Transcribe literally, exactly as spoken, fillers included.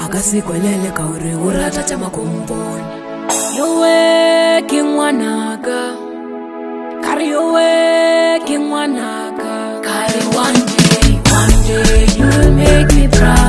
akasikwelele kauri uratata makumboni. You're working wanaka, carry your working wanaka. Carry one day, one day you'll make me proud.